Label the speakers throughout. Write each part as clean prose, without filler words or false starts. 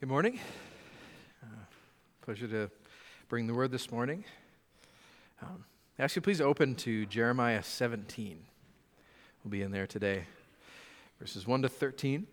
Speaker 1: Good morning. Pleasure to bring the word this morning. I ask you please open to Jeremiah 17. We'll be in there today, verses 1 to 13.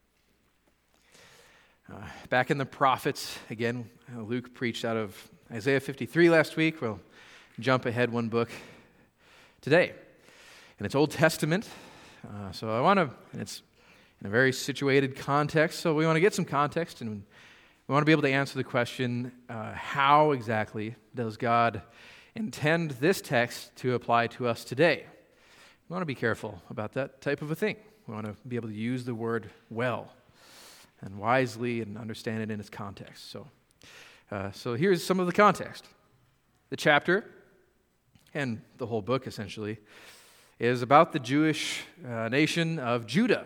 Speaker 1: Back in the prophets, again, Luke preached out of Isaiah 53 last week. We'll jump ahead one book today. And it's Old Testament, so I want to, and it's in a very situated context, so we want to get some context, and we want to be able to answer the question, how exactly does God intend this text to apply to us today? We want to be careful about that type of a thing. We want to be able to use the word well and wisely and understand it in its context. So here's some of the context. The chapter, and the whole book essentially, is about the Jewish nation of Judah.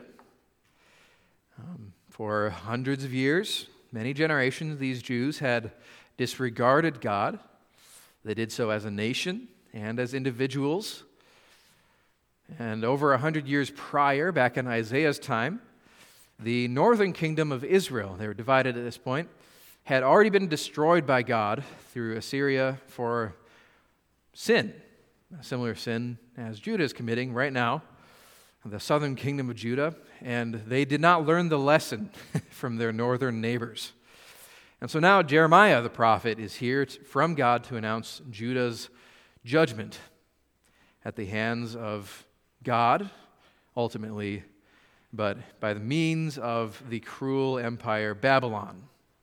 Speaker 1: For hundreds of years, many generations, these Jews had disregarded God. They did so as a nation and as individuals. And over 100 years prior, back in Isaiah's time, the northern kingdom of Israel, they were divided at this point, had already been destroyed by God through Assyria for sin, a similar sin as Judah is committing right now, the southern kingdom of Judah, and they did not learn the lesson from their northern neighbors. And so now Jeremiah the prophet is here from God to announce Judah's judgment at the hands of God, ultimately, but by the means of the cruel empire Babylon.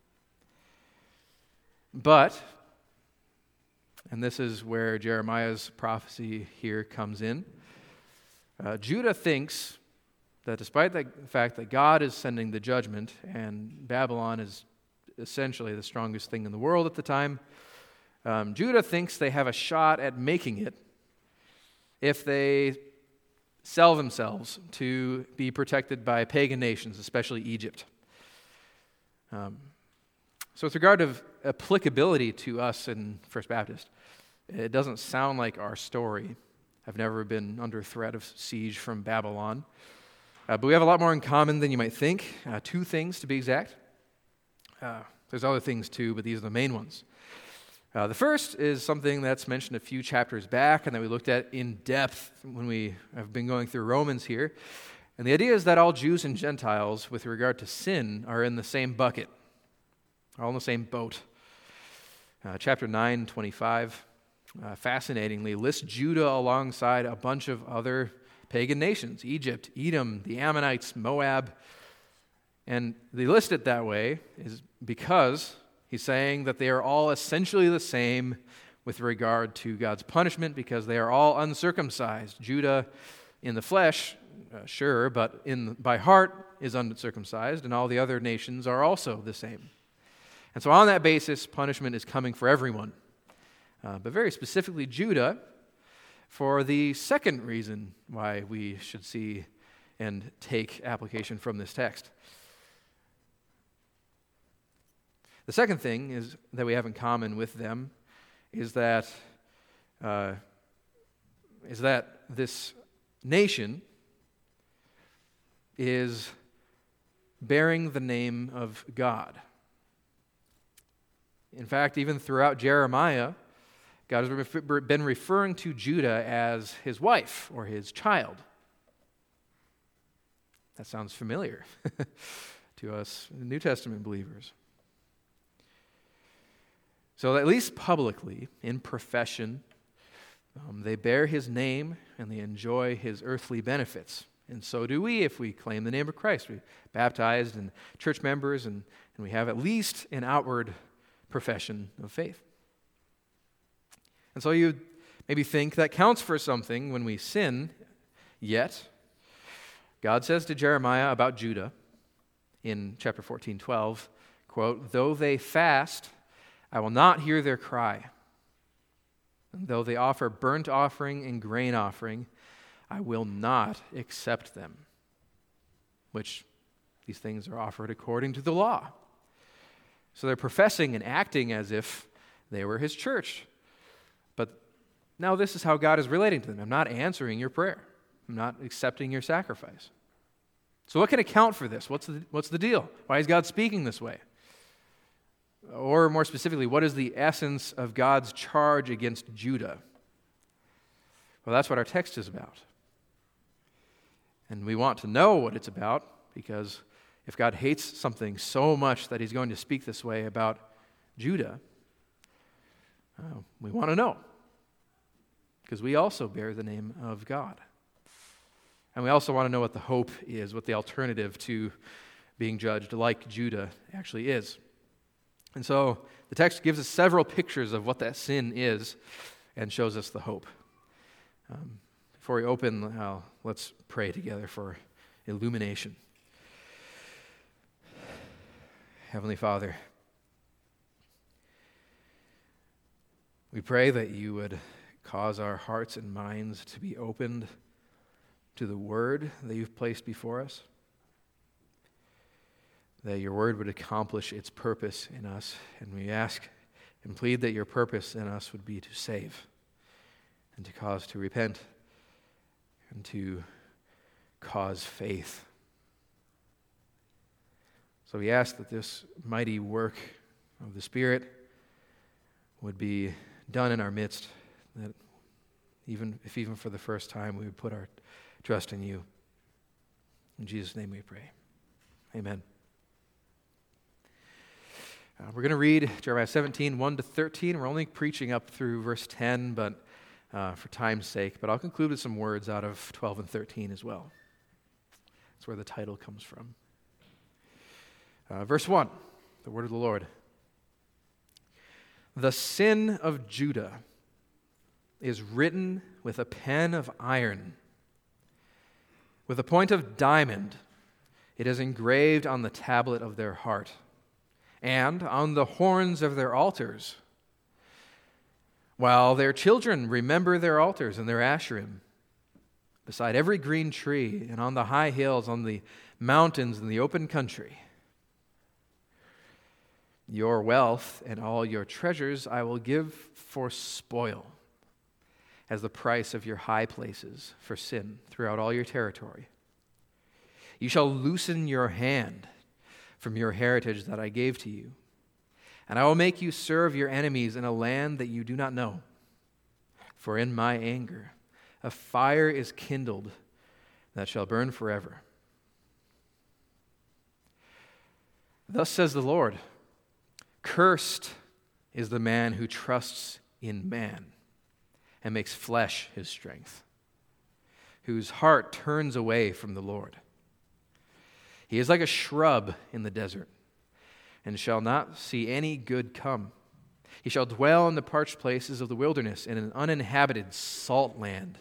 Speaker 1: But, and this is where Jeremiah's prophecy here comes in, Judah thinks that despite the fact that God is sending the judgment and Babylon is essentially the strongest thing in the world at the time, Judah thinks they have a shot at making it if they sell themselves to be protected by pagan nations, especially Egypt. So with regard to applicability to us in First Baptist, it doesn't sound like our story. I've never been under threat of siege from Babylon. But we have a lot more in common than you might think. Two things, to be exact. There's other things too, but these are the main ones. The first is something that's mentioned a few chapters back and that we looked at in depth when we have been going through Romans here. And the idea is that all Jews and Gentiles, with regard to sin, are in the same bucket, all in the same boat. Chapter 9:25, fascinatingly, lists Judah alongside a bunch of other pagan nations, Egypt, Edom, the Ammonites, Moab. And they list it that way is because he's saying that they are all essentially the same with regard to God's punishment because they are all uncircumcised. Judah in the flesh, sure, but by heart is uncircumcised, and all the other nations are also the same. And so on that basis, punishment is coming for everyone. But very specifically Judah, for the second reason why we should see and take application from this text. The second thing is that we have in common with them is that this nation is bearing the name of God. In fact, even throughout Jeremiah, God has been referring to Judah as his wife or his child. That sounds familiar to us New Testament believers. So at least publicly, in profession, they bear his name and they enjoy his earthly benefits. And so do we if we claim the name of Christ. We're baptized and church members, and we have at least an outward profession of faith. And so you maybe think that counts for something when we sin, yet God says to Jeremiah about Judah in chapter 14:12, quote, "Though they fast, I will not hear their cry. And though they offer burnt offering and grain offering, I will not accept them." Which these things are offered according to the law. So they're professing and acting as if they were his church. But now this is how God is relating to them. I'm not answering your prayer. I'm not accepting your sacrifice. So what can account for this? What's the deal? Why is God speaking this way? Or more specifically, what is the essence of God's charge against Judah? Well, that's what our text is about. And we want to know what it's about, because if God hates something so much that he's going to speak this way about Judah, we want to know, because we also bear the name of God. And we also want to know what the hope is, what the alternative to being judged like Judah actually is. And so the text gives us several pictures of what that sin is and shows us the hope. Before we open, let's pray together for illumination. Heavenly Father, we pray that you would cause our hearts and minds to be opened to the word that you've placed before us, that your word would accomplish its purpose in us, and we ask and plead that your purpose in us would be to save and to cause to repent and to cause faith. So we ask that this mighty work of the Spirit would be done in our midst, that even for the first time we would put our trust in you. In Jesus' name we pray. Amen. We're going to read Jeremiah 17, 1 to 13. We're only preaching up through verse 10, but for time's sake. But I'll conclude with some words out of 12 and 13 as well. That's where the title comes from. Verse 1, the word of the Lord. The sin of Judah is written with a pen of iron. With a point of diamond, it is engraved on the tablet of their heart and on the horns of their altars, while their children remember their altars and their Asherim, beside every green tree and on the high hills, on the mountains and the open country. Your wealth and all your treasures I will give for spoil, as the price of your high places for sin throughout all your territory. You shall loosen your hand from your heritage that I gave to you, and I will make you serve your enemies in a land that you do not know. For in my anger a fire is kindled that shall burn forever. Thus says the Lord, cursed is the man who trusts in man and makes flesh his strength, whose heart turns away from the Lord. He is like a shrub in the desert, and shall not see any good come. He shall dwell in the parched places of the wilderness, in an uninhabited salt land.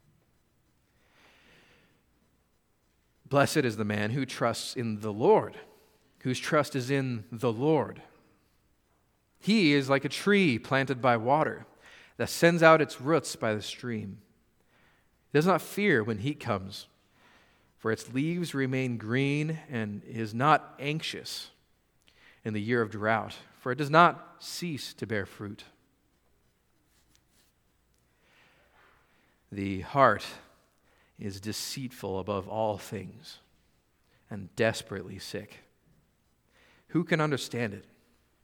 Speaker 1: Blessed is the man who trusts in the Lord, whose trust is in the Lord. He is like a tree planted by water, that sends out its roots by the stream. It does not fear when heat comes, for its leaves remain green, and is not anxious in the year of drought, for it does not cease to bear fruit. The heart is deceitful above all things and desperately sick. Who can understand it?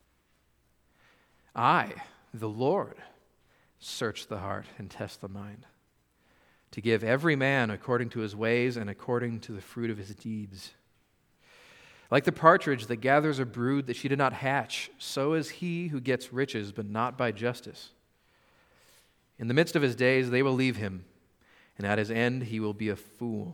Speaker 1: I, the Lord, search the heart and test the mind, to give every man according to his ways and according to the fruit of his deeds. Like the partridge that gathers a brood that she did not hatch, so is he who gets riches, but not by justice. In the midst of his days they will leave him, and at his end he will be a fool.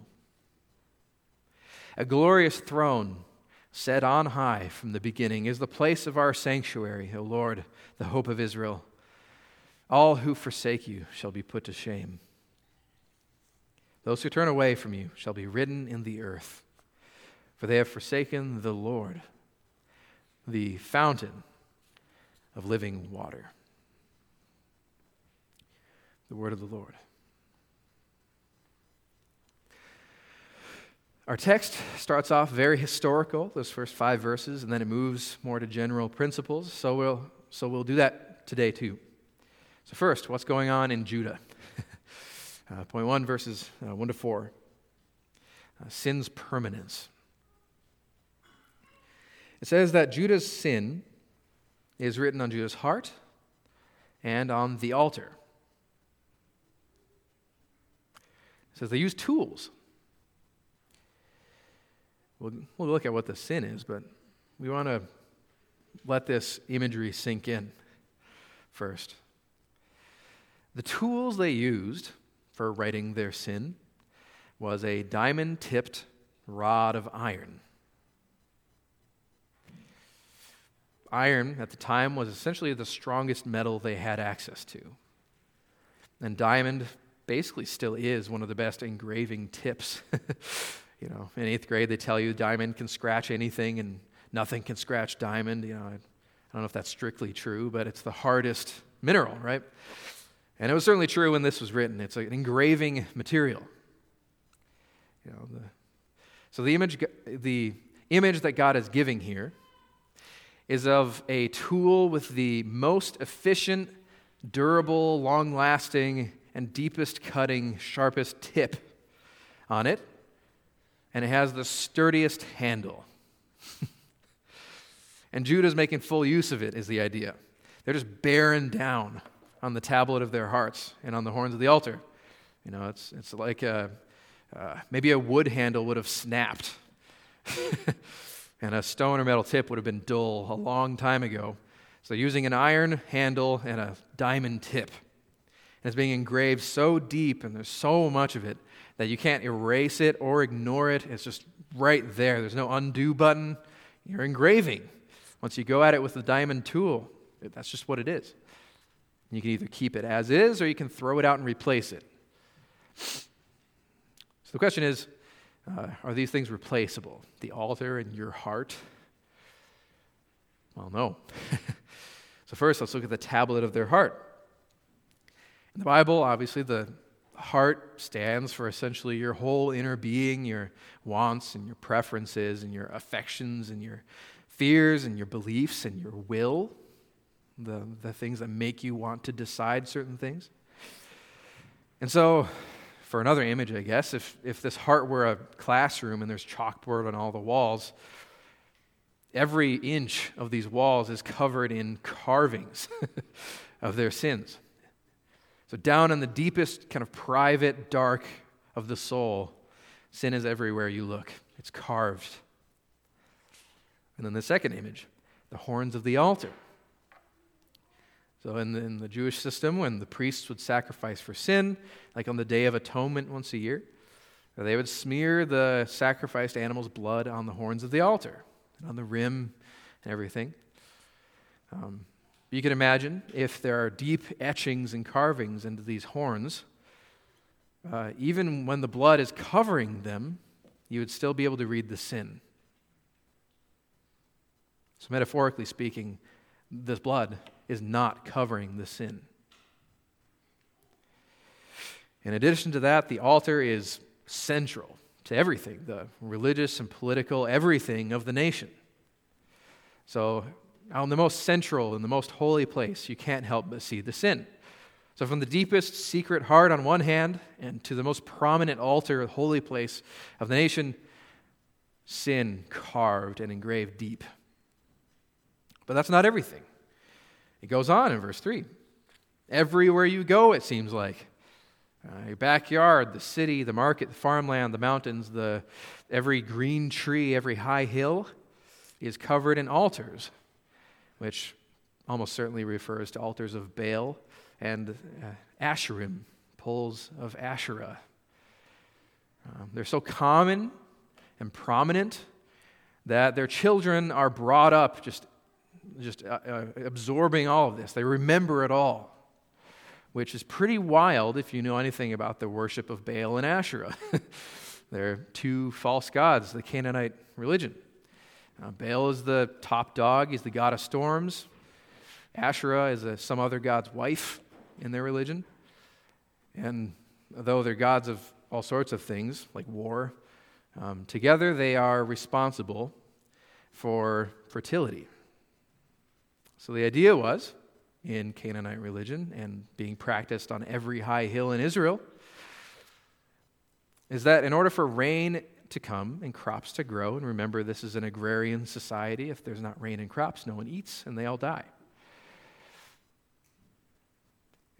Speaker 1: A glorious throne set on high from the beginning is the place of our sanctuary, O Lord, the hope of Israel. All who forsake you shall be put to shame. Those who turn away from you shall be written in the earth, for they have forsaken the Lord, the fountain of living water. The word of the Lord. Our text starts off very historical, those first 5 verses, and then it moves more to general principles. So we'll do that today too. So first, what's going on in Judah? Point 1, verses 1 to 4. Sin's permanence. It says that Judah's sin is written on Judah's heart and on the altar. It says they use tools. We'll look at what the sin is, but we want to let this imagery sink in first. The tools they used for writing their sin was a diamond-tipped rod of iron. Iron, at the time, was essentially the strongest metal they had access to. And diamond basically still is one of the best engraving tips. In 8th grade, they tell you diamond can scratch anything and nothing can scratch diamond. I don't know if that's strictly true, but it's the hardest mineral, right? And it was certainly true when this was written. It's an engraving material. So the image that God is giving here is of a tool with the most efficient, durable, long-lasting, and deepest cutting, sharpest tip on it, and it has the sturdiest handle. And Judah's making full use of it, is the idea. They're just bearing down on the tablet of their hearts and on the horns of the altar. It's like maybe a wood handle would have snapped, and a stone or metal tip would have been dull a long time ago. So using an iron handle and a diamond tip. And it's being engraved so deep, and there's so much of it, that you can't erase it or ignore it. It's just right there. There's no undo button. You're engraving. Once you go at it with the diamond tool, that's just what it is. You can either keep it as is, or you can throw it out and replace it. So the question is, are these things replaceable? The altar and your heart? Well, no. So first, let's look at the tablet of their heart. In the Bible, obviously, the heart stands for essentially your whole inner being, your wants and your preferences and your affections and your fears and your beliefs and your will, the things that make you want to decide certain things. And so, for another image, I guess, if this heart were a classroom and there's chalkboard on all the walls, every inch of these walls is covered in carvings of their sins. So down in the deepest kind of private dark of the soul, sin is everywhere you look. It's carved. And then the second image, the horns of the altar. So in the Jewish system, when the priests would sacrifice for sin, like on the Day of Atonement once a year, they would smear the sacrificed animal's blood on the horns of the altar, and on the rim and everything. You can imagine if there are deep etchings and carvings into these horns, even when the blood is covering them, you would still be able to read the sin. So metaphorically speaking, this blood is not covering the sin. In addition to that, the altar is central to everything, the religious and political everything of the nation. So, out in the most central and the most holy place, you can't help but see the sin. So from the deepest secret heart on one hand, and to the most prominent altar, holy place of the nation, sin carved and engraved deep. But that's not everything. It goes on in verse 3. Everywhere you go, it seems like. Your backyard, the city, the market, the farmland, the mountains, every green tree, every high hill is covered in altars, which almost certainly refers to altars of Baal and Asherim, poles of Asherah. They're so common and prominent that their children are brought up just absorbing all of this. They remember it all, which is pretty wild if you know anything about the worship of Baal and Asherah. They're two false gods, the Canaanite religion. Baal is the top dog. He's the god of storms. Asherah is some other god's wife in their religion. And though they're gods of all sorts of things, like war, together they are responsible for fertility. So the idea was, in Canaanite religion and being practiced on every high hill in Israel, is that in order for rain to come and crops to grow, and remember this is an agrarian society, if there's not rain and crops, no one eats and they all die.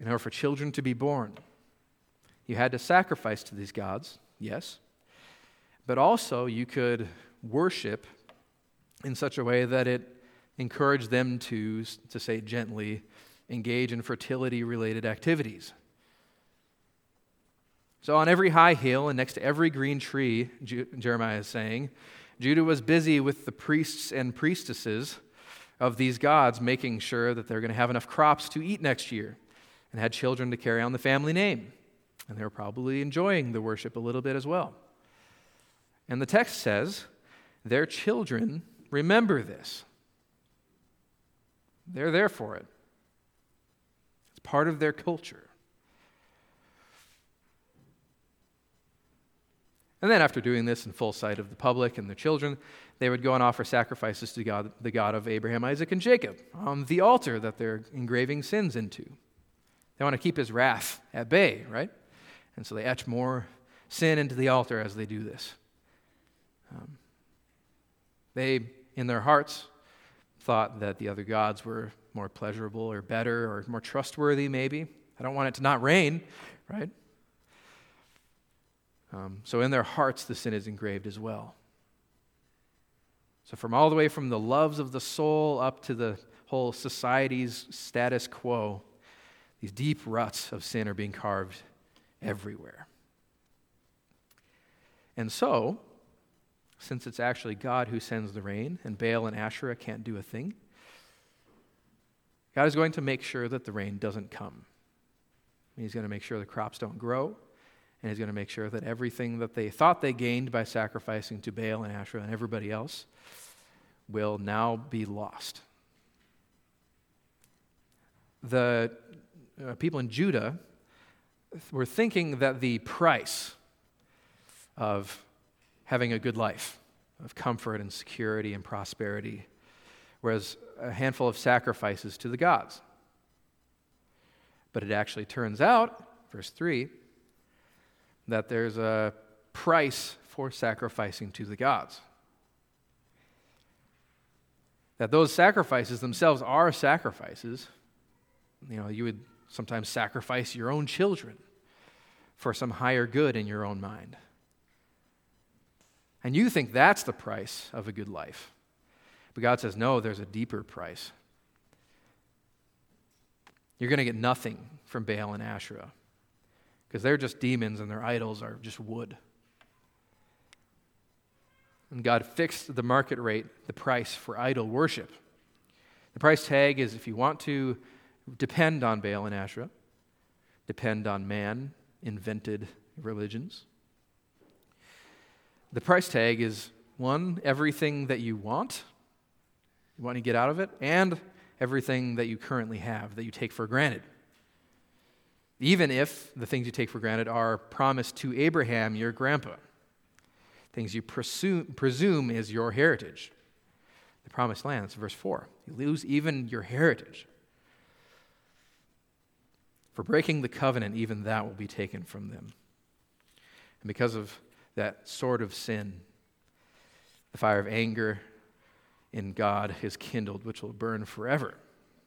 Speaker 1: in order for children to be born. You had to sacrifice to these gods, yes, but also you could worship in such a way that it encouraged them to say it gently, engage in fertility-related activities. So on every high hill and next to every green tree, Jeremiah is saying, Judah was busy with the priests and priestesses of these gods, making sure that they're going to have enough crops to eat next year and had children to carry on the family name. And they were probably enjoying the worship a little bit as well. And the text says, their children remember this. They're there for it. It's part of their culture. And then after doing this in full sight of the public and their children, they would go and offer sacrifices to God, the God of Abraham, Isaac, and Jacob, on the altar that they're engraving sins into. They want to keep his wrath at bay, right? And so they etch more sin into the altar as they do this. They, in their hearts, thought that the other gods were more pleasurable or better or more trustworthy, maybe. I don't want it to not rain, right? So in their hearts, the sin is engraved as well. So from all the way from the loves of the soul up to the whole society's status quo, these deep ruts of sin are being carved everywhere. And so, since it's actually God who sends the rain and Baal and Asherah can't do a thing, God is going to make sure that the rain doesn't come. He's going to make sure the crops don't grow. And he's going to make sure that everything that they thought they gained by sacrificing to Baal and Asherah and everybody else will now be lost. The people in Judah were thinking that the price of having a good life, of comfort and security and prosperity, was a handful of sacrifices to the gods. But it actually turns out, verse 3, that there's a price for sacrificing to the gods. That those sacrifices themselves are sacrifices. You know, you would sometimes sacrifice your own children for some higher good in your own mind. And you think that's the price of a good life. But God says, no, there's a deeper price. You're going to get nothing from Baal and Asherah, because they're just demons and their idols are just wood. And God fixed the market rate, the price for idol worship. The price tag is, if you want to depend on Baal and Asherah, depend on man-invented religions. The price tag is, one, everything that you want to get out of it, and everything that you currently have, that you take for granted. Even if the things you take for granted are promised to Abraham, your grandpa, things you presume is your heritage. The promised land, that's verse 4. You lose even your heritage. For breaking the covenant, even that will be taken from them. And because of that sort of sin, the fire of anger in God is kindled, which will burn forever.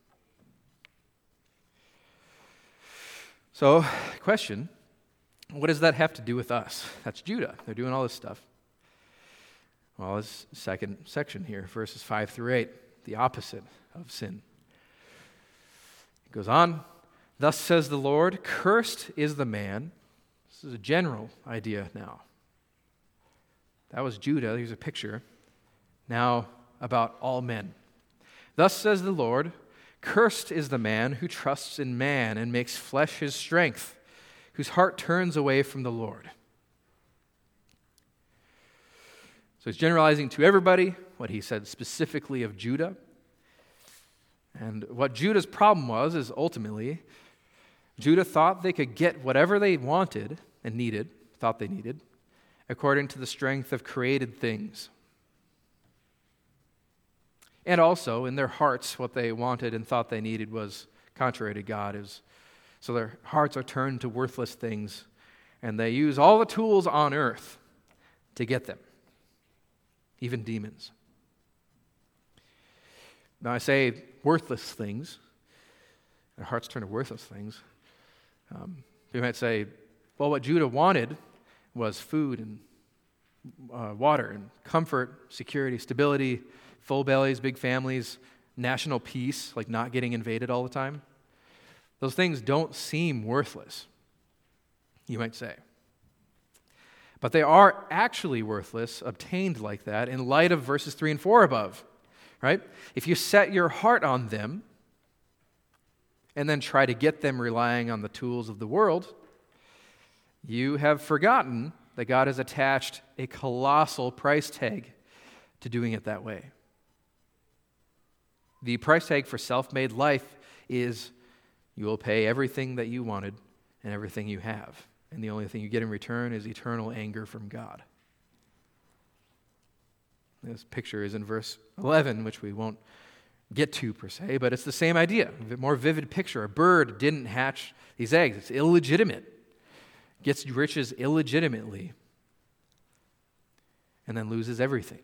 Speaker 1: So, question, what does that have to do with us? That's Judah. They're doing all this stuff. Well, this second section here, verses 5 through 8, the opposite of sin. It goes on, thus says the Lord, cursed is the man. This is a general idea now. That was Judah. Here's a picture. Now about all men. Thus says the Lord, cursed is the man who trusts in man and makes flesh his strength, whose heart turns away from the Lord. So he's generalizing to everybody what he said specifically of Judah. And what Judah's problem was is ultimately, Judah thought they could get whatever they wanted and needed, thought they needed, according to the strength of created things. And also, in their hearts, what they wanted and thought they needed was contrary to God. So their hearts are turned to worthless things, and they use all the tools on earth to get them, even demons. Now I say worthless things, their hearts turn to worthless things. We might say, well, what Judah wanted was food and water and comfort, security, stability, full bellies, big families, national peace, like not getting invaded all the time. Those things don't seem worthless, you might say. But they are actually worthless, obtained like that, in light of verses 3 and 4 above, right? If you set your heart on them and then try to get them relying on the tools of the world, you have forgotten that God has attached a colossal price tag to doing it that way. The price tag for self-made life is you will pay everything that you wanted and everything you have. And the only thing you get in return is eternal anger from God. This picture is in verse 11, which we won't get to per se, but it's the same idea. A more vivid picture. A bird didn't hatch these eggs. It's illegitimate. Gets riches illegitimately and then loses everything.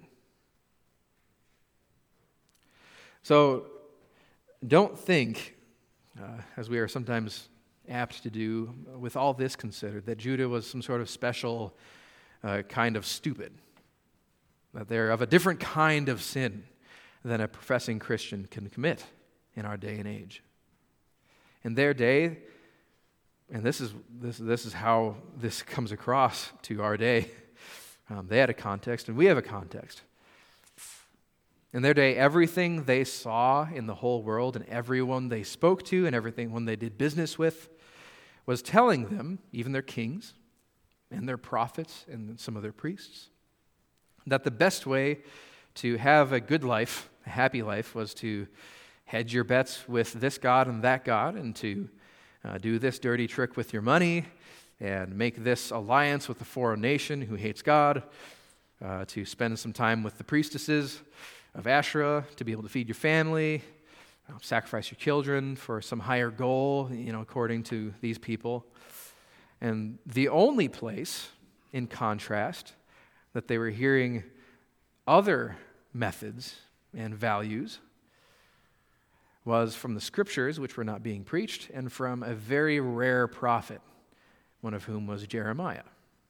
Speaker 1: So don't think, as we are sometimes apt to do, with all this considered, that Judah was some sort of special kind of stupid, that they're of a different kind of sin than a professing Christian can commit in our day and age. In their day, and this is how this comes across to our day, they had a context and we have a context. In their day, everything they saw in the whole world and everyone they spoke to and everyone they did business with was telling them, even their kings and their prophets and some of their priests, that the best way to have a good life, a happy life, was to hedge your bets with this God and that God, and to do this dirty trick with your money, and make this alliance with a foreign nation who hates God, to spend some time with the priestesses of Asherah, to be able to feed your family, sacrifice your children for some higher goal, according to these people. And the only place, in contrast, that they were hearing other methods and values was from the scriptures, which were not being preached, and from a very rare prophet, one of whom was Jeremiah.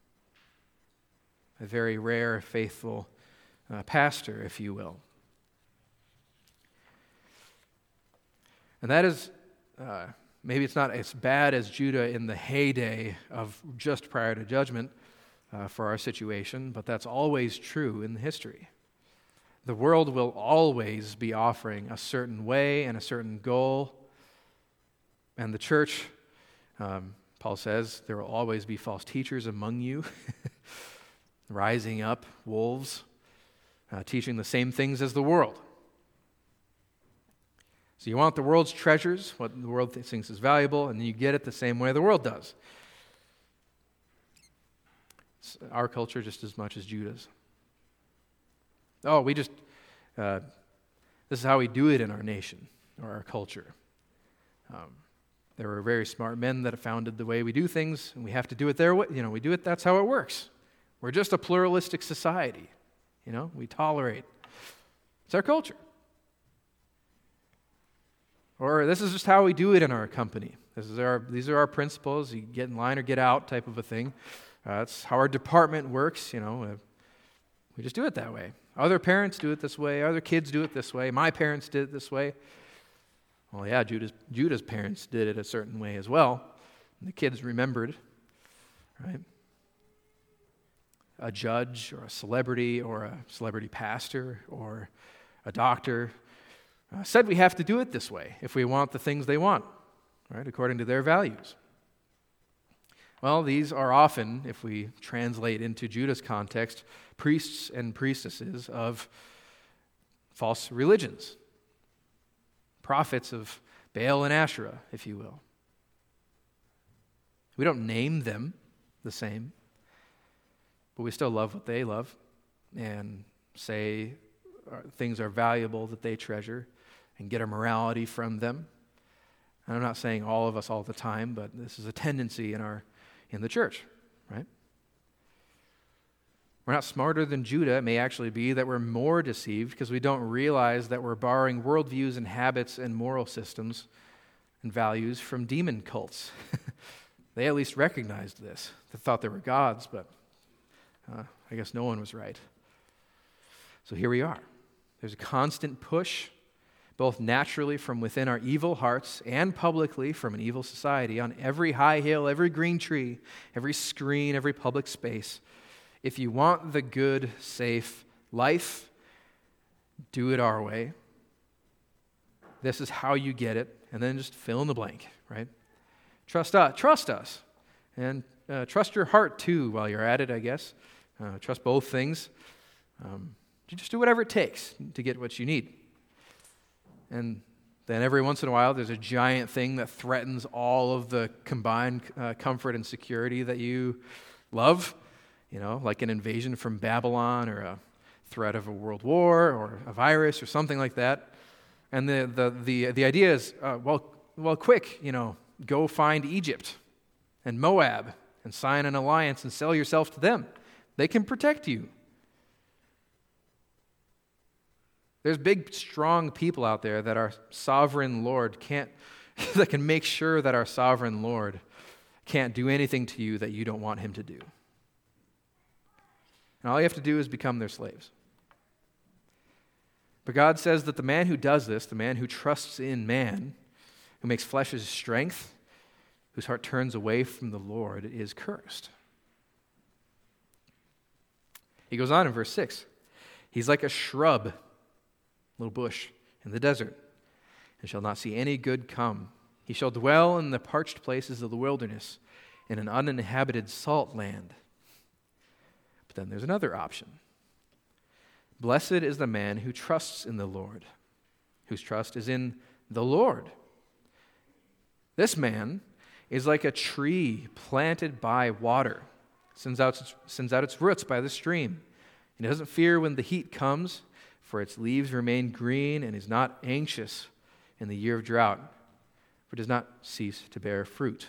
Speaker 1: A very rare, faithful pastor, if you will. And that is, maybe it's not as bad as Judah in the heyday of just prior to judgment for our situation, but that's always true in history. The world will always be offering a certain way and a certain goal. And the church, Paul says, there will always be false teachers among you, rising up, wolves, teaching the same things as the world. So you want the world's treasures, what the world thinks is valuable, and you get it the same way the world does. It's our culture just as much as Judah's. This is how we do it in our nation or our culture. There were very smart men that have founded the way we do things, and we have to do it their way. We do it, that's how it works. We're just a pluralistic society. We tolerate. It's our culture. Or this is just how we do it in our company. These are our principles. You get in line or get out type of a thing. That's how our department works. We just do it that way. Other parents do it this way. Other kids do it this way. My parents did it this way. Well, yeah, Judah's parents did it a certain way as well. And the kids remembered, right? A judge or a celebrity pastor or a doctor said we have to do it this way if we want the things they want, right, according to their values. Well, these are often, if we translate into Judah's context, priests and priestesses of false religions, prophets of Baal and Asherah, if you will. We don't name them the same, but we still love what they love and say things are valuable that they treasure and get our morality from them. And I'm not saying all of us all the time, but this is a tendency in the church, right? We're not smarter than Judah. It may actually be that we're more deceived because we don't realize that we're borrowing worldviews and habits and moral systems and values from demon cults They at least recognized this. They thought they were gods, but I guess no one was right. So here we are. There's a constant push, both naturally from within our evil hearts and publicly from an evil society, on every high hill, every green tree, every screen, every public space. If you want the good, safe life, do it our way. This is how you get it, and then just fill in the blank, right? Trust us, and trust your heart too while you're at it, I guess. Trust both things. You just do whatever it takes to get what you need. And then every once in a while, there's a giant thing that threatens all of the combined comfort and security that you love, like an invasion from Babylon or a threat of a world war or a virus or something like that. And the idea is, quick, go find Egypt and Moab and sign an alliance and sell yourself to them. They can protect you. There's big, strong people out there that our sovereign Lord that can make sure that our sovereign Lord can't do anything to you that you don't want him to do. And all you have to do is become their slaves. But God says that the man who does this, the man who trusts in man, who makes flesh his strength, whose heart turns away from the Lord, is cursed. He goes on in verse 6. He's like a shrub, little bush, in the desert, and shall not see any good come. He shall dwell in the parched places of the wilderness, in an uninhabited salt land. But then there's another option. Blessed is the man who trusts in the Lord, whose trust is in the Lord. This man is like a tree planted by water, sends out its roots by the stream. He doesn't fear when the heat comes, for its leaves remain green, and is not anxious in the year of drought, for it does not cease to bear fruit.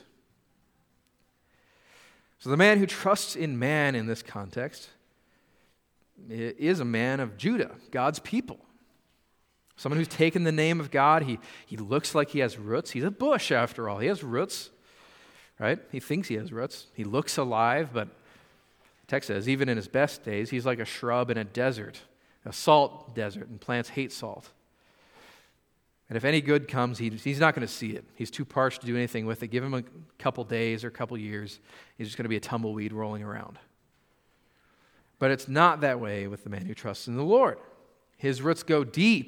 Speaker 1: So the man who trusts in man in this context is a man of Judah, God's people. Someone who's taken the name of God. He looks like he has roots. He's a bush, after all. He has roots, right? He thinks he has roots. He looks alive, but the text says, even in his best days, he's like a shrub in a desert, a salt desert, and plants hate salt. And if any good comes, he's not going to see it. He's too parched to do anything with it. Give him a couple days or a couple years. He's just going to be a tumbleweed rolling around. But it's not that way with the man who trusts in the Lord. His roots go deep.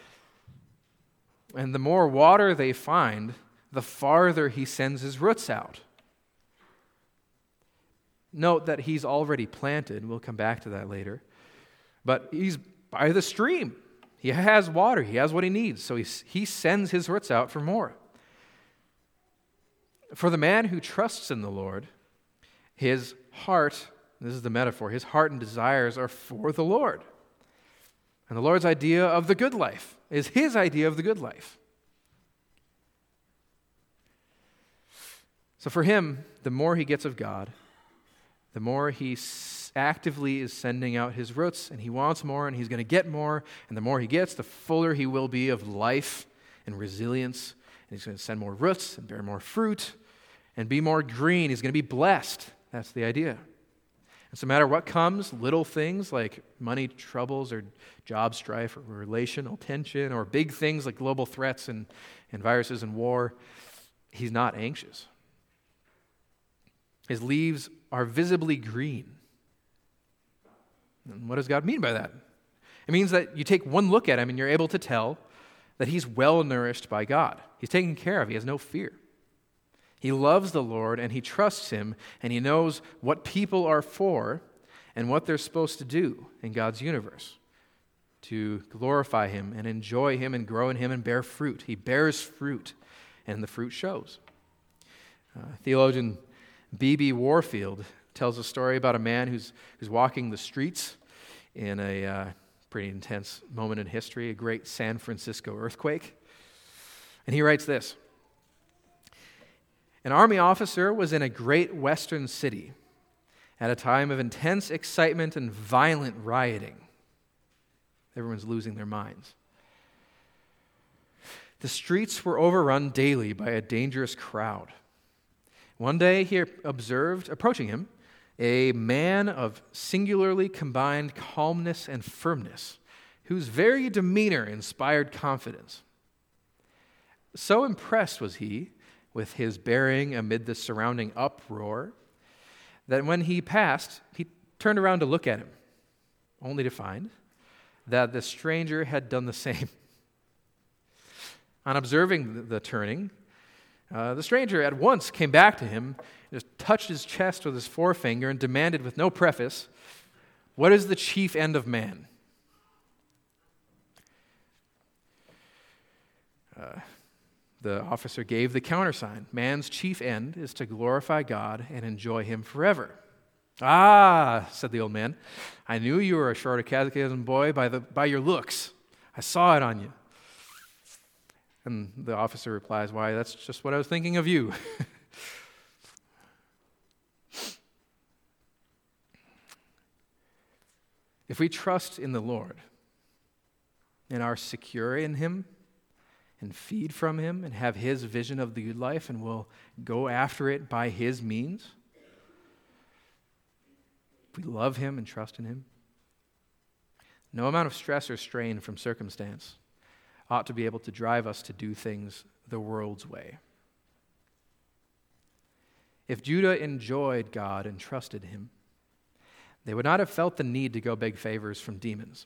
Speaker 1: And the more water they find, the farther he sends his roots out. Note that he's already planted. We'll come back to that later. But he's by the stream. He has water. He has what he needs. So he sends his roots out for more. For the man who trusts in the Lord, his heart, this is the metaphor, his heart and desires are for the Lord. And the Lord's idea of the good life is his idea of the good life. So for him, the more he gets of God, the more he actively is sending out his roots, and he wants more, and he's going to get more, and the more he gets, the fuller he will be of life and resilience, and he's going to send more roots and bear more fruit and be more green. He's going to be blessed. That's the idea. And so no matter what comes, little things like money troubles or job strife or relational tension, or big things like global threats and viruses and war, he's not anxious. His leaves are visibly green. And what does God mean by that? It means that you take one look at him and you're able to tell that he's well nourished by God. He's taken care of. He has no fear. He loves the Lord and he trusts him, and he knows what people are for and what they're supposed to do in God's universe to glorify him and enjoy him and grow in him and bear fruit. He bears fruit, and the fruit shows. Theologian B.B. Warfield tells a story about a man who's walking the streets in a pretty intense moment in history, a great San Francisco earthquake. And he writes this: an army officer was in a great western city at a time of intense excitement and violent rioting. Everyone's losing their minds. The streets were overrun daily by a dangerous crowd. One day he observed, approaching him, a man of singularly combined calmness and firmness, whose very demeanor inspired confidence. So impressed was he with his bearing amid the surrounding uproar that when he passed, he turned around to look at him, only to find that the stranger had done the same. On observing the turning, the stranger at once came back to him, just touched his chest with his forefinger and demanded with no preface, "What is the chief end of man?" The officer gave the countersign. Man's chief end is to glorify God and enjoy Him forever. "Ah," said the old man, "I knew you were a shorter catechism boy by your looks. I saw it on you." And the officer replies, "Why, that's just what I was thinking of you." If we trust in the Lord and are secure in Him and feed from Him and have His vision of the good life and will go after it by His means, if we love Him and trust in Him, no amount of stress or strain from circumstance ought to be able to drive us to do things the world's way. If Judah enjoyed God and trusted Him, they would not have felt the need to go beg favors from demons.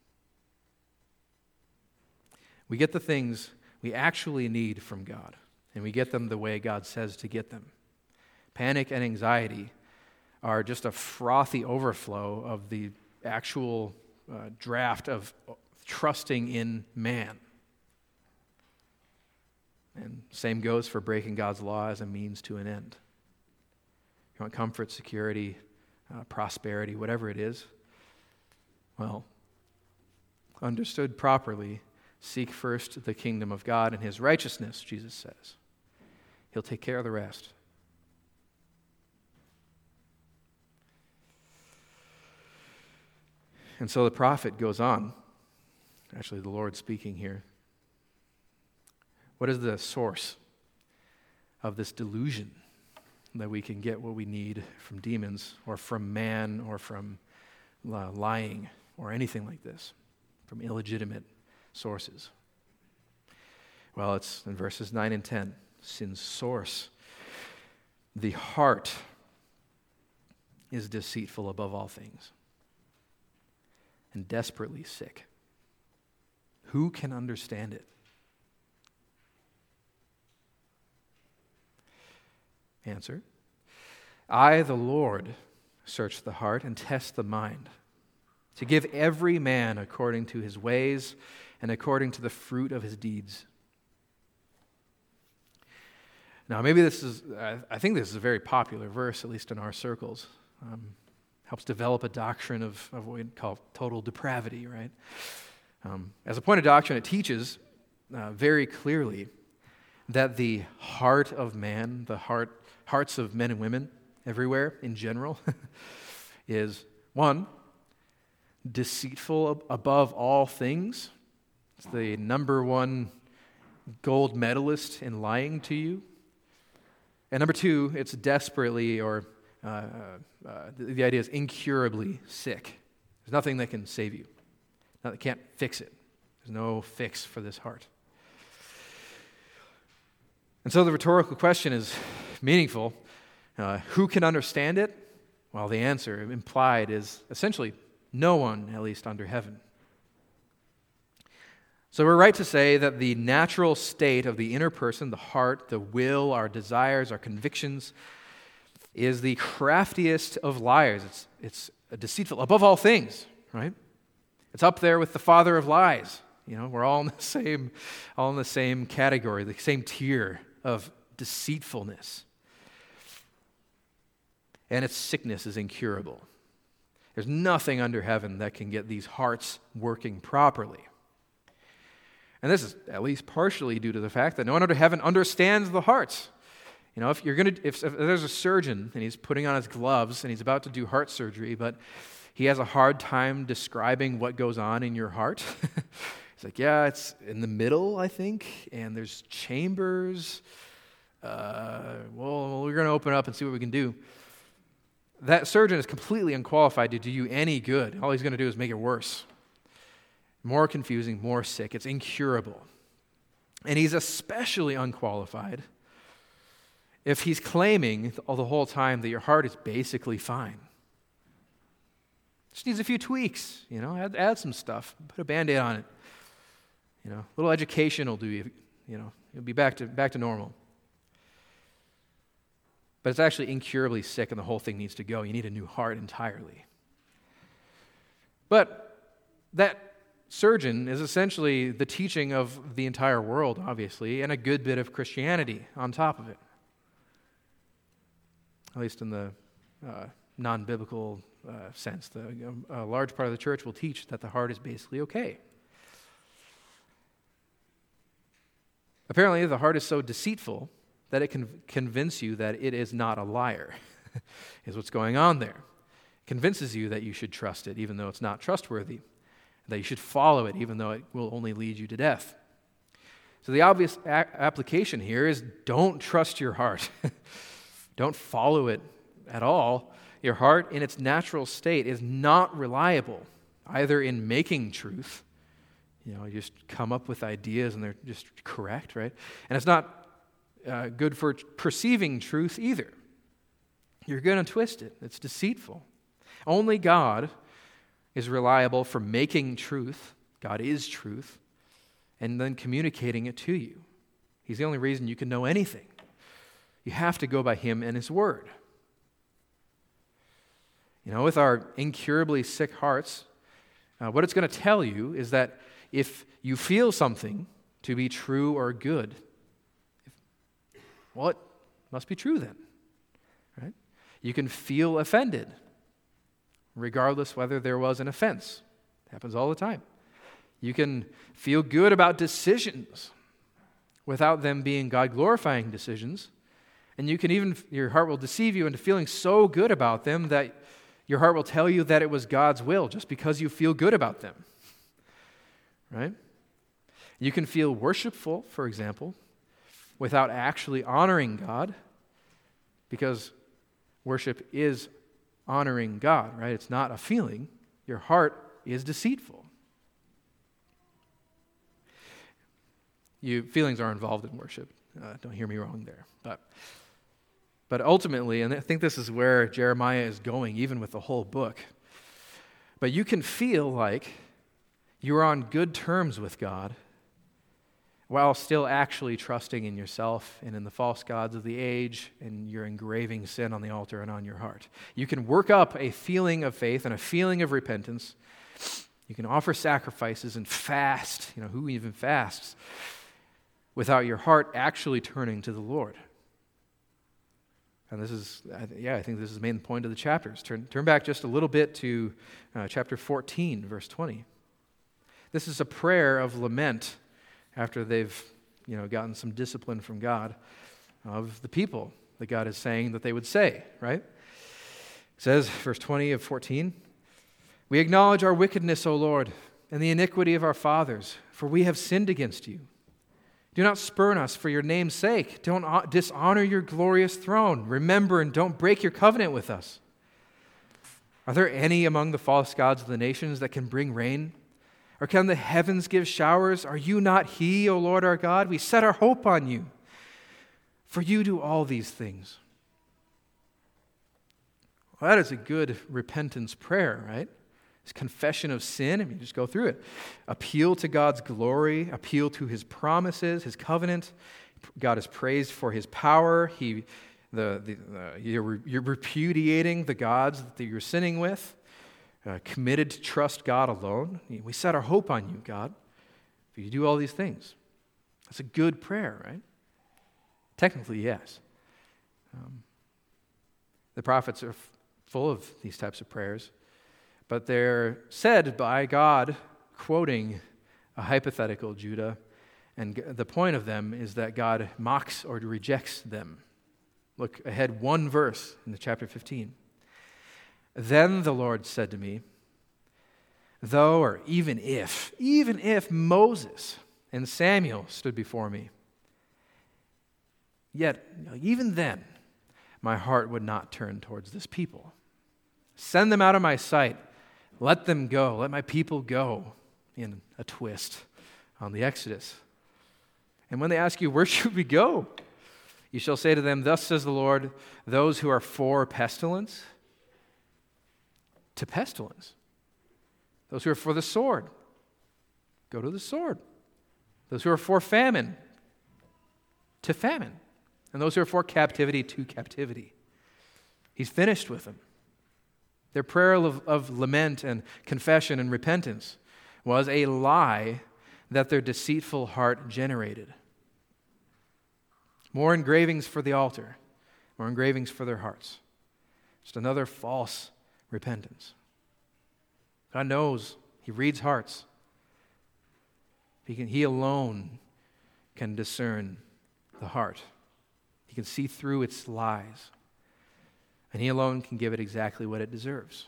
Speaker 1: We get the things we actually need from God, and we get them the way God says to get them. Panic and anxiety are just a frothy overflow of the actual draft of trusting in man. And same goes for breaking God's law as a means to an end. You want comfort, security, prosperity, whatever it is, well, understood properly, seek first the kingdom of God and His righteousness, Jesus says. He'll take care of the rest. And so the prophet goes on, actually the Lord speaking here. What is the source of this delusion that we can get what we need from demons or from man or from lying or anything like this, from illegitimate sources? Well, it's in verses 9 and 10. Sin's source, the heart, is deceitful above all things and desperately sick. Who can understand it? Answer: I, the Lord, search the heart and test the mind, to give every man according to his ways and according to the fruit of his deeds. Now, maybe I think this is a very popular verse, at least in our circles. Helps develop a doctrine of what we'd call total depravity, right? As a point of doctrine, it teaches very clearly that the heart of man, the hearts of men and women everywhere in general, is, one, deceitful above all things. It's the number one gold medalist in lying to you. And number two, it's desperately, or the idea is incurably sick. There's nothing that can save you. That can't fix it. There's no fix for this heart. And so the rhetorical question is meaningful. Who can understand it? Well, the answer implied is essentially no one, at least under heaven. So we're right to say that the natural state of the inner person, the heart, the will, our desires, our convictions, is the craftiest of liars. It's deceitful above all things, right? It's up there with the father of lies. You know, we're all in the same category, the same tier of deceitfulness. And its sickness is incurable. There's nothing under heaven that can get these hearts working properly. And this is at least partially due to the fact that no one under heaven understands the hearts. You know, if there's a surgeon and he's putting on his gloves and he's about to do heart surgery, but he has a hard time describing what goes on in your heart. He's like, yeah, it's in the middle, I think, and there's chambers. well, we're going to open up and see what we can do. That surgeon is completely unqualified to do you any good. All he's going to do is make it worse. More confusing, more sick. It's incurable. And he's especially unqualified if he's claiming all the whole time that your heart is basically fine. Just needs a few tweaks, add some stuff, put a Band-Aid on it. A little education will do you, you'll be back to normal. But it's actually incurably sick and the whole thing needs to go. You need a new heart entirely. But that surgeon is essentially the teaching of the entire world, obviously, and a good bit of Christianity on top of it. At least in the non-biblical sense. A large part of the church will teach that the heart is basically okay. Apparently, the heart is so deceitful that it can convince you that it is not a liar, is what's going on there. It convinces you that you should trust it, even though it's not trustworthy, that you should follow it, even though it will only lead you to death. So the obvious application here is don't trust your heart. Don't follow it at all. Your heart, in its natural state, is not reliable, either in making truth. You just come up with ideas and they're just correct, right? And it's not good for perceiving truth either. You're going to twist it. It's deceitful. Only God is reliable for making truth. God is truth. And then communicating it to you. He's the only reason you can know anything. You have to go by Him and His Word. With our incurably sick hearts, what it's going to tell you is that if you feel something to be true or good, it must be true then, right? You can feel offended, regardless whether there was an offense. It happens all the time. You can feel good about decisions without them being God-glorifying decisions, and you can even, your heart will deceive you into feeling so good about them that your heart will tell you that it was God's will just because you feel good about them, right? You can feel worshipful, for example, without actually honoring God, because worship is honoring God, right? It's not a feeling. Your heart is deceitful. Feelings are involved in worship. Don't hear me wrong there. But ultimately, and I think this is where Jeremiah is going, even with the whole book, but you can feel like you're on good terms with God while still actually trusting in yourself and in the false gods of the age, and you're engraving sin on the altar and on your heart. You can work up a feeling of faith and a feeling of repentance. You can offer sacrifices and fast. Who even fasts without your heart actually turning to the Lord? And this is, I think this is the main point of the chapters. Turn back just a little bit to chapter 14, verse 20. This is a prayer of lament after they've, gotten some discipline from God of the people that God is saying that they would say, right? It says, verse 20 of 14, "We acknowledge our wickedness, O Lord, and the iniquity of our fathers, for we have sinned against you. Do not spurn us for your name's sake. Don't dishonor your glorious throne. Remember and don't break your covenant with us. Are there any among the false gods of the nations that can bring rain? Or can the heavens give showers? Are you not He, O Lord our God? We set our hope on you, for you do all these things." Well, that is a good repentance prayer, right? It's confession of sin. Just go through it. Appeal to God's glory, appeal to His promises, His covenant. God is praised for His power. You're repudiating the gods that you're sinning with. Committed to trust God alone. We set our hope on you, God. If you do all these things. That's a good prayer, right? Technically, yes. The prophets are full of these types of prayers, but they're said by God, quoting a hypothetical Judah, and the point of them is that God mocks or rejects them. Look ahead one verse in the chapter 15. "Then the Lord said to me, though, or even if Moses and Samuel stood before me, Yet, even then, my heart would not turn towards this people. Send them out of my sight. Let them go. Let my people go," in a twist on the Exodus. And when they ask you, "Where should we go?" you shall say to them, "Thus says the Lord, those who are for pestilence, to pestilence. Those who are for the sword, go to the sword. Those who are for famine, to famine. And those who are for captivity, to captivity." He's finished with them. Their prayer of lament and confession and repentance was a lie that their deceitful heart generated. More engravings for the altar, more engravings for their hearts. Just another false repentance. God knows. He reads hearts. He alone can discern the heart. He can see through its lies. And He alone can give it exactly what it deserves.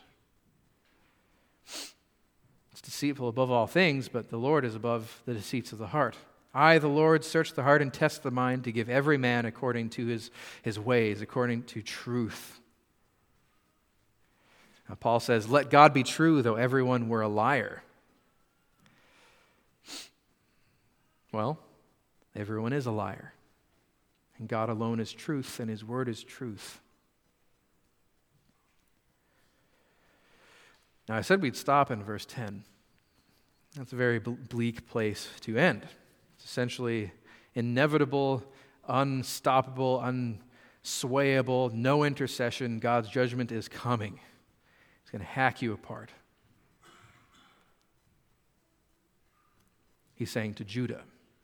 Speaker 1: It's deceitful above all things, but the Lord is above the deceits of the heart. I, the Lord, search the heart and test the mind to give every man according to his ways, according to truth. Now, Paul says, "Let God be true, though everyone were a liar." Well, everyone is a liar. And God alone is truth, and His word is truth. Now, I said we'd stop in verse 10. That's a very bleak place to end. It's essentially inevitable, unstoppable, unswayable, no intercession. God's judgment is coming. It's going to hack you apart. He's saying to Judah.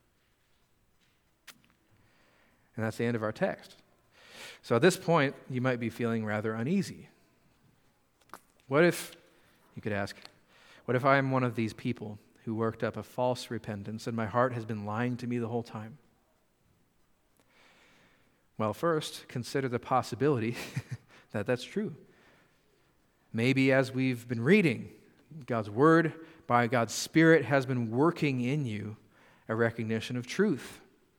Speaker 1: And that's the end of our text. So at this point, you might be feeling rather uneasy. What if, you could ask, what if I am one of these people who worked up a false repentance and my heart has been lying to me the whole time? Well, first, consider the possibility that that's true. Maybe as we've been reading, God's Word, by God's Spirit, has been working in you a recognition of truth.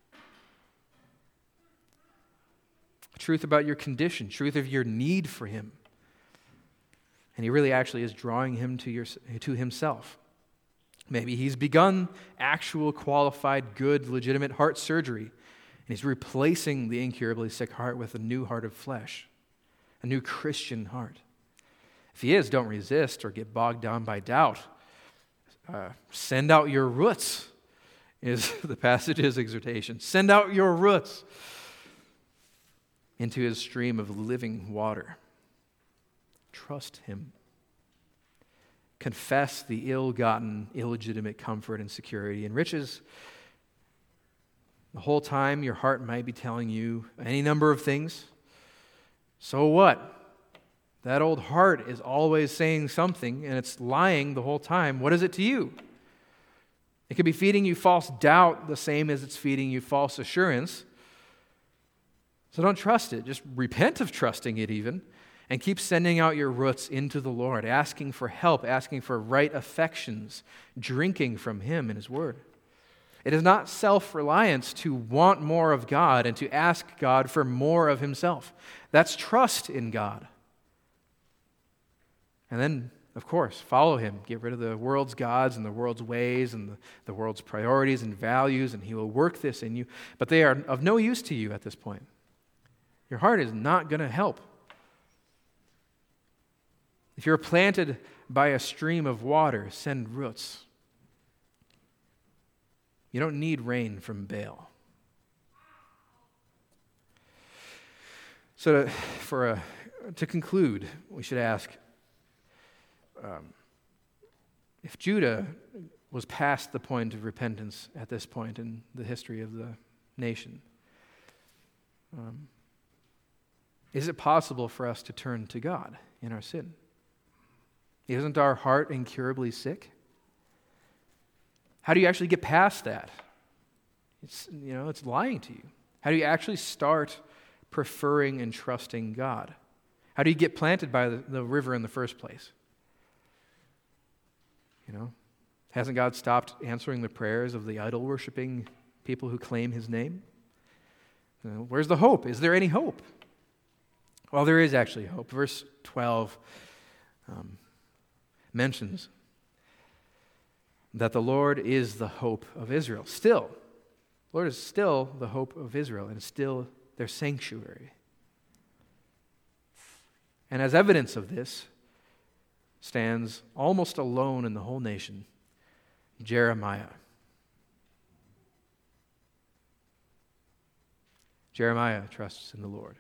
Speaker 1: Truth about your condition, truth of your need for Him. And He really actually is drawing him to Himself. Maybe He's begun actual, qualified, good, legitimate heart surgery, and He's replacing the incurably sick heart with a new heart of flesh, a new Christian heart. If He is, don't resist or get bogged down by doubt. Send out your roots, is the passage's exhortation. Send out your roots into His stream of living water. Trust Him. Confess the ill-gotten, illegitimate comfort and security and riches. The whole time your heart might be telling you any number of things. So what? That old heart is always saying something, and it's lying the whole time. What is it to you? It could be feeding you false doubt the same as it's feeding you false assurance. So don't trust it. Just repent of trusting it even, and keep sending out your roots into the Lord, asking for help, asking for right affections, drinking from Him and His Word. It is not self-reliance to want more of God and to ask God for more of Himself. That's trust in God. And then, of course, follow Him. Get rid of the world's gods and the world's ways and the world's priorities and values, and He will work this in you. But they are of no use to you at this point. Your heart is not going to help. If you're planted by a stream of water, send roots. You don't need rain from Baal. So to conclude, we should ask, if Judah was past the point of repentance at this point in the history of the nation, is it possible for us to turn to God in our sin? Isn't our heart incurably sick? How do you actually get past that? It's lying to you. How do you actually start preferring and trusting God? How do you get planted by the river in the first place? Hasn't God stopped answering the prayers of the idol-worshiping people who claim His name? Where's the hope? Is there any hope? Well, there is actually hope. Verse 12 mentions that the Lord is the hope of Israel. Still, the Lord is still the hope of Israel and still their sanctuary. And as evidence of this stands almost alone in the whole nation, Jeremiah. Jeremiah trusts in the Lord.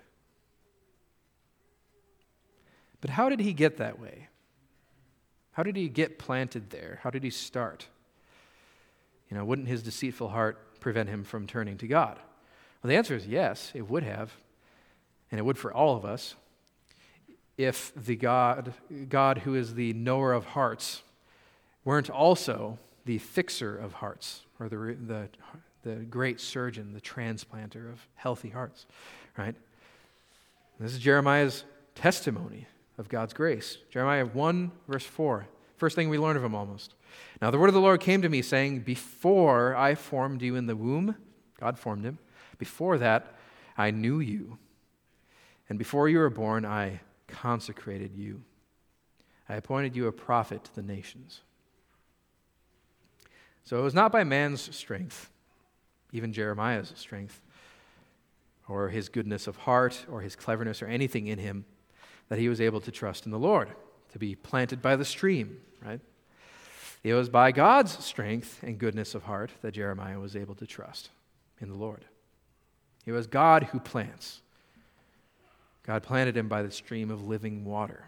Speaker 1: But how did he get that way? How did he get planted there? How did he start? Wouldn't his deceitful heart prevent him from turning to God? Well, the answer is yes, it would have. And it would for all of us if the God who is the knower of hearts weren't also the fixer of hearts, or the great surgeon, the transplanter of healthy hearts, right? This is Jeremiah's testimony of God's grace. Jeremiah 1, verse 4. First thing we learn of him almost. Now the word of the Lord came to me, saying, before I formed you in the womb, God formed him, before that I knew you. And before you were born, I consecrated you. I appointed you a prophet to the nations. So it was not by man's strength, even Jeremiah's strength, or his goodness of heart, or his cleverness, or anything in him, that he was able to trust in the Lord, to be planted by the stream, right? It was by God's strength and goodness of heart that Jeremiah was able to trust in the Lord. It was God who plants. God planted him by the stream of living water.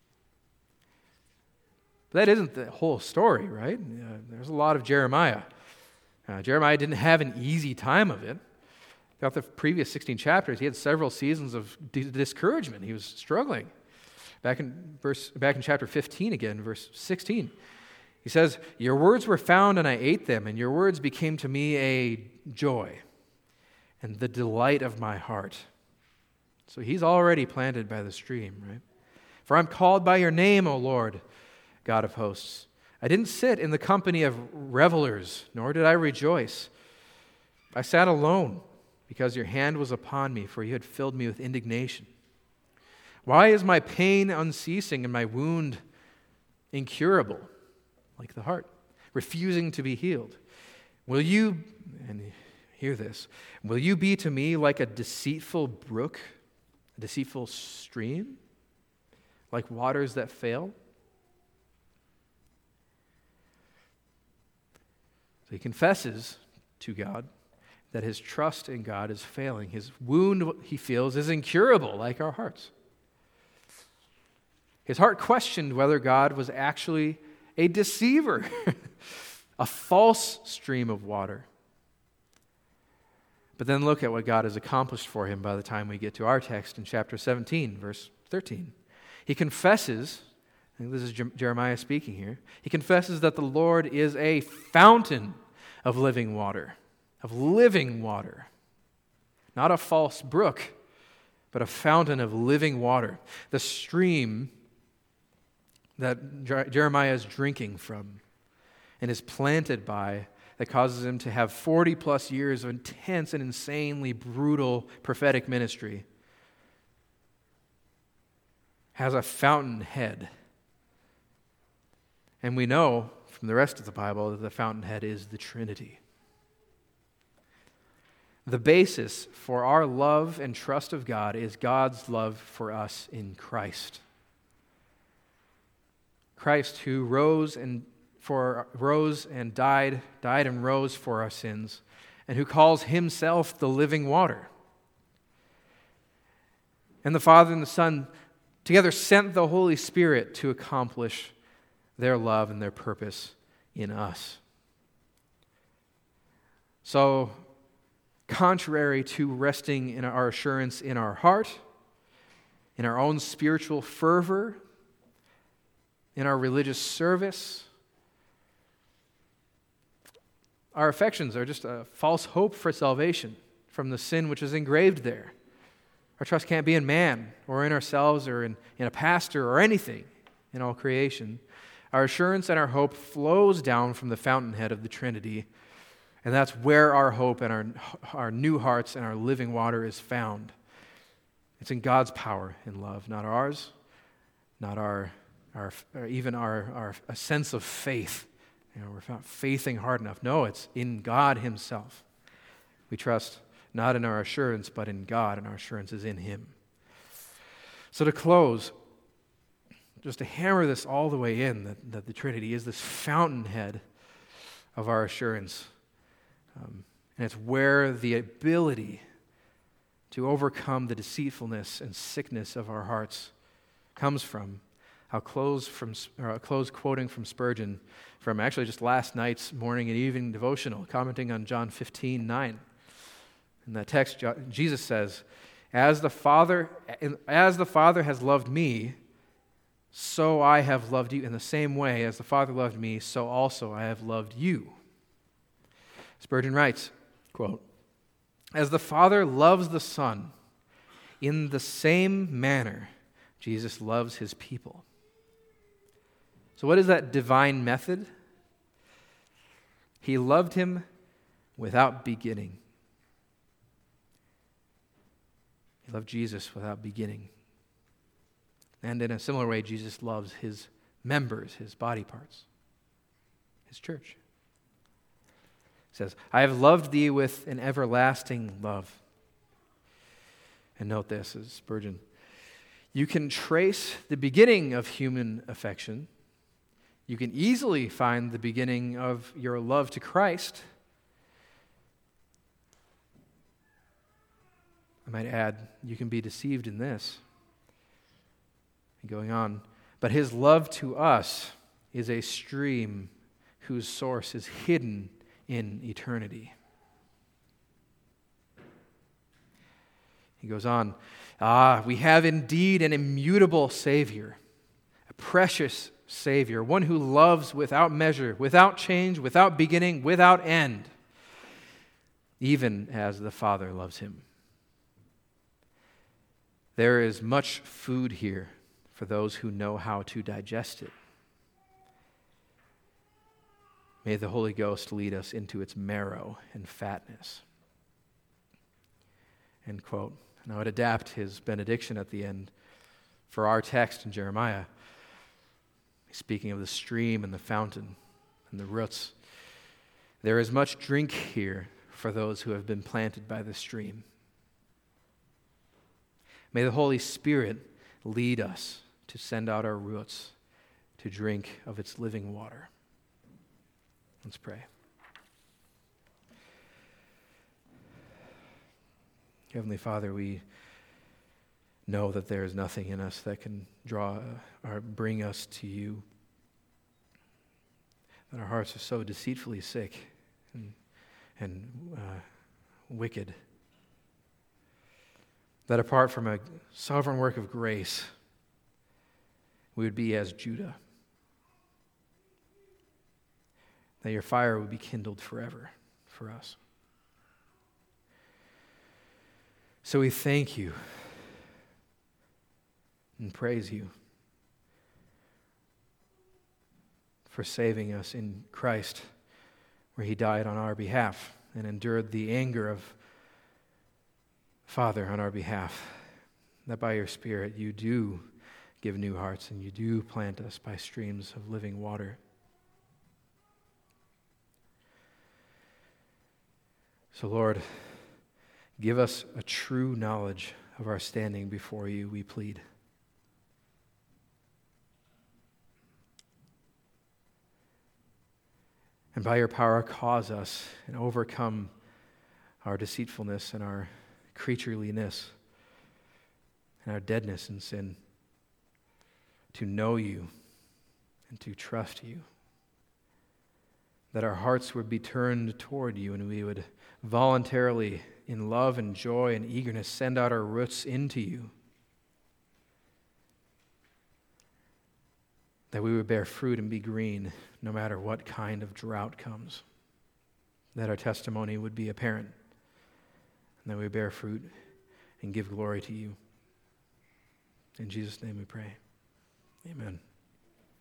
Speaker 1: But that isn't the whole story, right? There's a lot of Jeremiah. Jeremiah didn't have an easy time of it. Throughout the previous 16 chapters, he had several seasons of discouragement. He was struggling. Back in chapter 15 again, verse 16, he says, your words were found and I ate them, and your words became to me a joy and the delight of my heart. So he's already planted by the stream, right? For I'm called by your name, O Lord, God of hosts. I didn't sit in the company of revelers, nor did I rejoice. I sat alone because your hand was upon me, for you had filled me with indignation. Why is my pain unceasing and my wound incurable, like the heart, refusing to be healed? Will you, and hear this, will you be to me like a deceitful brook, a deceitful stream, like waters that fail? So he confesses to God that his trust in God is failing. His wound, he feels, is incurable, like our hearts. His heart questioned whether God was actually a deceiver, a false stream of water. But then look at what God has accomplished for him by the time we get to our text in chapter 17, verse 13. He confesses, I think this is Jeremiah speaking here, he confesses that the Lord is a fountain of living water. Not a false brook, but a fountain of living water. The stream that Jeremiah is drinking from and is planted by, that causes him to have 40 plus years of intense and insanely brutal prophetic ministry, has a fountainhead. And we know from the rest of the Bible that the fountainhead is the Trinity. The basis for our love and trust of God is God's love for us in Christ. Christ who rose and died and rose for our sins, and who calls himself the living water. And the Father and the Son together sent the Holy Spirit to accomplish their love and their purpose in us. So, contrary to resting in our assurance in our heart, in our own spiritual fervor, in our religious service, our affections are just a false hope for salvation from the sin which is engraved there. Our trust can't be in man or in ourselves or in a pastor or anything in all creation. Our assurance and our hope flows down from the fountainhead of the Trinity, And that's where our hope and our new hearts and our living water is found. It's in God's power and love, not ours, not our even our a sense of faith. We're not faithing hard enough. No, it's in God himself. We trust not in our assurance, but in God, and our assurance is in him. So to close, just to hammer this all the way in, that the Trinity is this fountainhead of our assurance. And it's where the ability to overcome the deceitfulness and sickness of our hearts comes from. I'll close quoting from Spurgeon from actually just last night's morning and evening devotional, commenting on John 15:9. In that text, Jesus says, As the Father has loved me, so I have loved you. In the same way as the Father loved me, so also I have loved you. Spurgeon writes, quote, As the Father loves the Son, in the same manner Jesus loves his people. So what is that divine method? He loved him without beginning. He loved Jesus without beginning. And in a similar way, Jesus loves his members, his body parts, his church. He says, I have loved thee with an everlasting love. And note this, as Spurgeon, you can trace the beginning of human affection. You can easily find the beginning of your love to Christ. I might add, you can be deceived in this. And going on, but his love to us is a stream whose source is hidden in eternity. He goes on, we have indeed an immutable Savior, a precious Savior, one who loves without measure, without change, without beginning, without end, even as the Father loves him. There is much food here for those who know how to digest it. May the Holy Ghost lead us into its marrow and fatness. End quote. And I would adapt his benediction at the end for our text in Jeremiah. Speaking of the stream and the fountain and the roots. There is much drink here for those who have been planted by the stream. May the Holy Spirit lead us to send out our roots to drink of its living water. Let's pray. Heavenly Father, we know that there is nothing in us that can draw or bring us to you. That our hearts are so deceitfully sick and wicked. That apart from a sovereign work of grace, we would be as Judah. That your fire would be kindled forever for us. So we thank you and praise you for saving us in Christ, where he died on our behalf and endured the anger of Father on our behalf, that by your Spirit you do give new hearts and you do plant us by streams of living water. So Lord, give us a true knowledge of our standing before you, we plead. And by your power, cause us and overcome our deceitfulness and our creatureliness and our deadness in sin, to know you and to trust you. That our hearts would be turned toward you and we would voluntarily, in love and joy and eagerness, send out our roots into you. That we would bear fruit and be green no matter what kind of drought comes. That our testimony would be apparent. And that we bear fruit and give glory to you. In Jesus' name we pray. Amen.